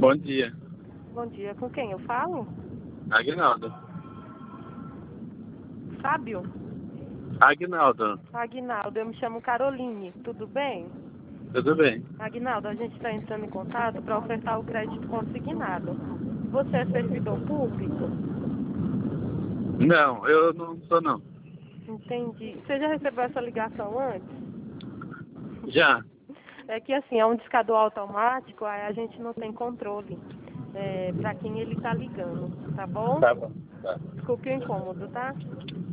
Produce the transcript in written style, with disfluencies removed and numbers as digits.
Bom dia. Bom dia, com quem eu falo? Aguinaldo. Fábio? Aguinaldo. Aguinaldo, eu me chamo Caroline, tudo bem? Tudo bem? Aguinaldo, a gente está entrando em contato para ofertar o crédito consignado. Você é servidor público? Não, eu não sou não. Entendi. Você já recebeu essa ligação antes? Já. É que assim, é um discador automático, aí a gente não tem controle para quem ele está ligando, tá bom? Tá bom. Tá. Desculpe o incômodo, tá?